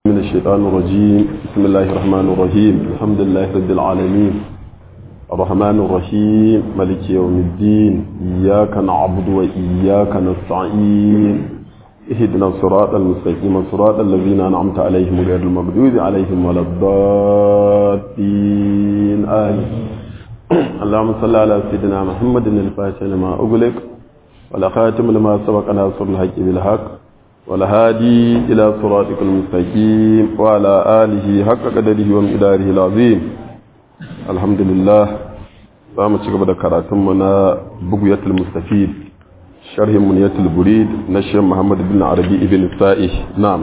من الشيطان الرجيم. بسم الله الرحمن الرحيم. الحمد لله رب العالمين الرحمن الرحيم مالك يوم الدين. إياك نعبد وإياك نستعين. اهدنا الصراط المستقيم صراط الذين أنعمت عليهم غير المغضوب عليهم ولا الضالين آمين. اللهم صل على سيدنا محمد الفاتح لما أغلق والخاتم لما سبق ناصر الحق بالحق والهادي إلى صراطك المستقيم وعلى آله حق قدره ومقداره العظيم. الحمد لله. فما تشكب كراتمنا بقية المستفيد شرح منية البريد نشر محمد بن عربي ابن السائح. نعم.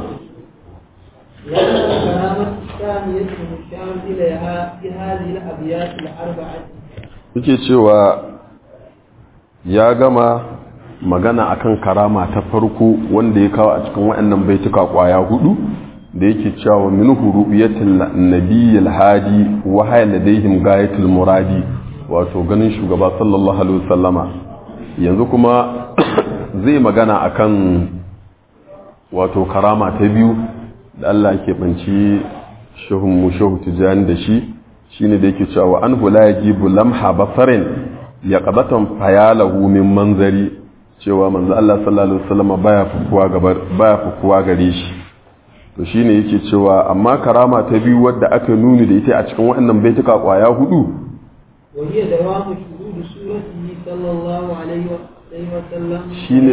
والكرامة الثانية المشار إليها في هذه الأبيات الأربعة. yake cewa ya gama magana akan karama ta farko wanda ya kawo a cikin waɗannan baituka kwaya hudu da yake cewa minhu ru'yatul nabiyil hadi wa hayya ladayhim gayatul muradi, wato ganin shugaba sallallahu alaihi wasallama. yanzu kuma zai magana akan wato karama ta biyu da Allah yake banci shehu tijani da shi, shine da yake cewa anhu la yajibu lamha basarin yaqbatan fayalahu min manzari, cewa manzo Allah sallallahu alaihi wasallam baya fukuwa gare shi. to shine yake cewa amma karama ta biyu wadda aka nuni da ita a cikin waɗannan baituka kwaya hudu, وهي دوام شهود سورته صلى الله عليه وسلم shine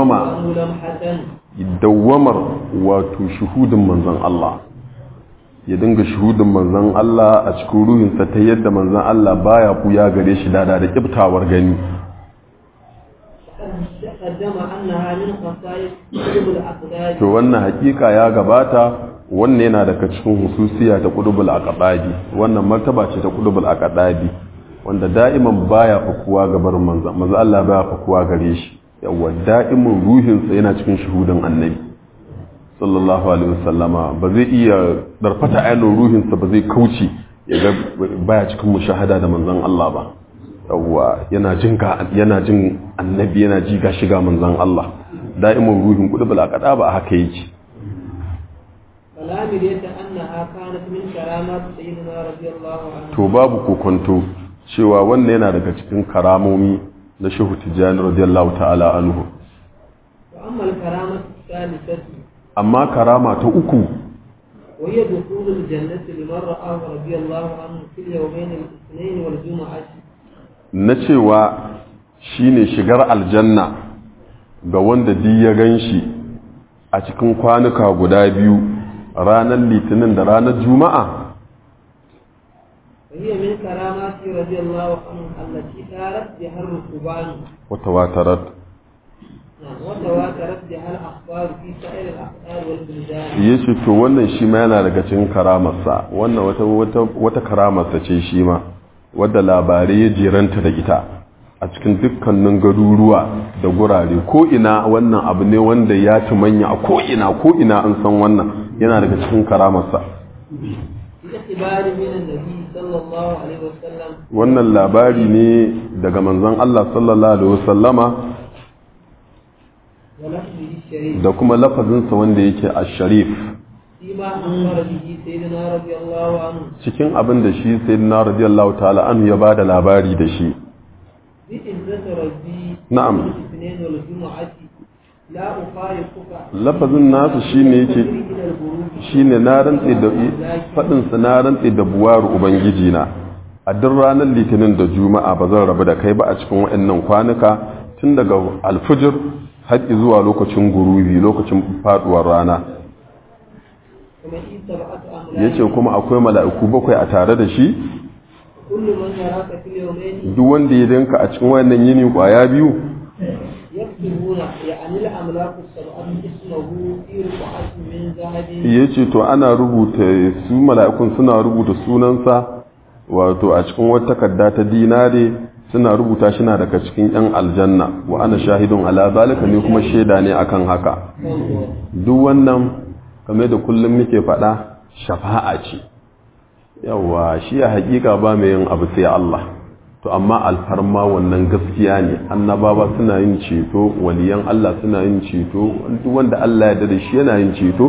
dawwamar wato shuhudin manzon Allah, ya dinga shuhudin manzon Allah a cikin ruhinsa ta yadda manzon Allah baya kuya gare shi da kiftawar gani. to wannan hakika ya gabata, wannan yana daga cikin hususiya ta qudubul aqdabi, wannan martaba ce ta qudubul aqdabi wanda da'iman baya fakuwa gabar manzo Allah baya fakuwa gare shi. yawa da'imin ruhinsa yana cikin shuhudin annabi sallallahu alaihi wasallama, ba zai iya darfata ainihin ruhinsa ba zai kauce ya ga baya cikin mushahada da manzon Allah ba. yawwa yana jin annabi, yana ji ga shiga manzon Allah, da'imin ruhin qudubul aqda ba haka yake. to babu kokonto cewa wannan yana daga cikin karamomi na shehu tijani radiyallahu ta'ala anhu. amma karama ta uku, وهي دخول الجنة لمن رآه رضي الله عنه في اليومين الاثنين والجمعة. na cewa shine shigar aljanna ga wanda di ya ganshi a cikin kwanuka guda biyu, ranar litinin da ranar juma'a. وهي من كرامات رضي الله عنه التي دارت بها الركبان وتواترت بها الأخبار في سائر الأقطار والبلدان. yace to wannan shi ma yana daga cikin karamarsa, wannan wata karamarsa ce shi ma wadda labarai ya jeranta da ita a cikin dukkanin garuruwa da gurare ko ina. wannan abu ne wanda ya tumanya a ko ina an san wannan yana daga cikin karamarsa. wannan labari ne daga manzon Allah sallallahu alaihi wasallama da kuma lafazinsa wanda yake ash-sharif, cikin abin da shi sayyidina radiyallahu ta'ala anhu ya bada labari da shi. na'am, lafazin nasu shine na rantsi da fadin sa, na rantsi da buwar ubangiji na a duk ranar litinin da juma'a ba zan rabu da kai ba a cikin waɗannan kwanuka, tun daga alfujir har zuwa lokacin gurubi, lokacin faduwar rana. yace kuma akwai mala'iku 7 a tare da shi, duk wanda ya danka a cikin wannan yini kwaya biyu, yace to ana rubuta su mala'ikun suna rubuta sunansa wato a cikin wata takarda ta dinare, suna rubuta shi na daga cikin yan aljanna. wa ana shahidun ala zalika, ne kuma shaida ne akan haka. duk wannan kamar da kullum muke faɗa shafa'a ce. yawa shi a hakika ba mai yin abu sai Allah, to amma alfarma wannan gaskiya ne. annabawa suna yin ceto, waliyan Allah suna yin ceto, duk wanda Allah ya dade shi yana yin ceto,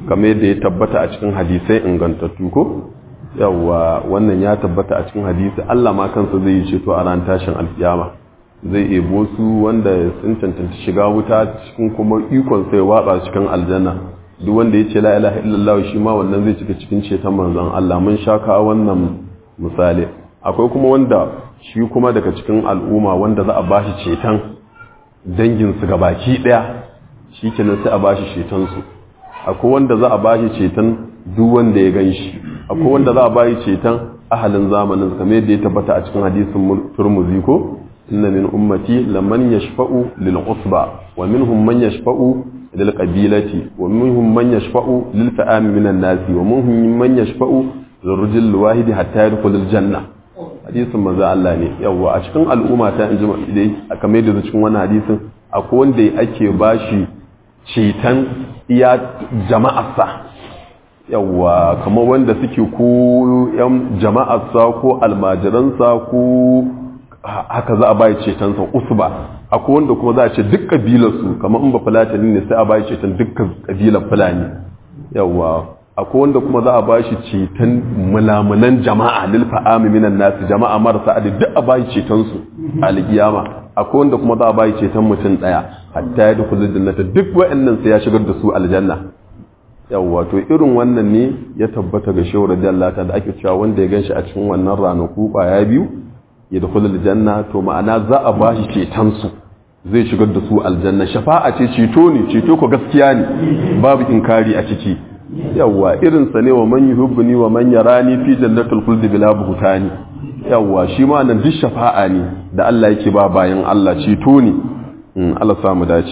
kamar yadda ya tabbata a cikin hadisai ingantattu ko yawa wannan ya tabbata a cikin hadisi Allah ma kansa zai yi ceto a ran tashin alkiyama zai ebo su wanda sun cancanta shiga wuta cikin kuma ikon sai watsa cikin aljanna duk wanda ya ce la ilaha illallah shi ma wannan zai cika cikin ceton manzon Allah mun shaka wannan misali akwai kuma wanda shi kuma daga cikin al'umma wanda za a bashi ceton dangin su gabaki daya shikenan sai a bashi ceton su akwai wanda za a bashi ceton duk wanda ya ganshi akwai wanda za a bashi ceton ahalin zamanin kamar yadda ya tabbata a cikin hadisin Turmuzi ko inna min ummati laman yashfa'u lil usba wa minhum man yashfa'u lil qabilati wa minhum man yashfa'u lil fa'am min an-nas wa minhum man yashfa'u lil rajul wahid hatta yadkhul al janna hadisin manzo Allah ne yawa a cikin al'umma ta inji dai kamar yadda cikin wannan hadisin akwai wanda ake bashi ceton iya jama'arsa yawa kamar wanda suke ko yan jama'arsa ko almajiransa ko haka za a bayi cetonsa usba akwai wanda kuma za a ce duk kabilarsu kamar in ba fulatani ne sai a bayi ceton dukkan kabilar fulani yawa akwai wanda kuma za a bashi ceton mulamulan jama'a lil fa'ami minan nasi jama'a marasa adi duk a bayi cetonsu alkiyama akwai wanda kuma za a bayi ceton mutum daya hatta ya dukkan jannata duk wa'annan sai ya shigar da su aljanna yawa to irin wannan ne ya tabbata ga shehu radiyallahu ta'ala da ake cewa wanda ya ganshi a cikin wannan ranaku ya biyu ya dukkan janna to ma'ana za a bashi ceton su zai shigar da su aljanna shafa'a ce ceto ne ceto ko gaskiya ne babu inkari a ciki yawa irin sa ne wa man yuhibbuni wa man yarani fi jannatul khuld bila buhtani yawa shi ma nan duk shafa'a ne da Allah yake ba bayan Allah ceto ne Allah samu dace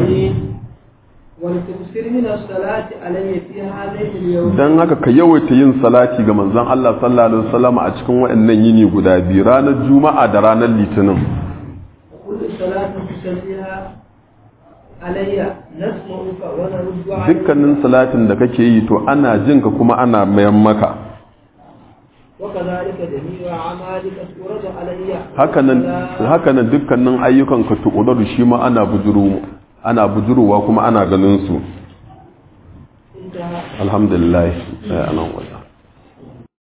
dan haka ka yawaita yin salati ga manzon Allah sallallahu alaihi wasallam a cikin waɗannan yini guda biyu ranar juma'a da ranar litinin dukkanin salatin da kake yi to ana jin ka kuma ana mayan maka hakanan dukkanin ayyukan ka tuqudadu shi ma ana bujuruwa kuma ana ganin su alhamdulillah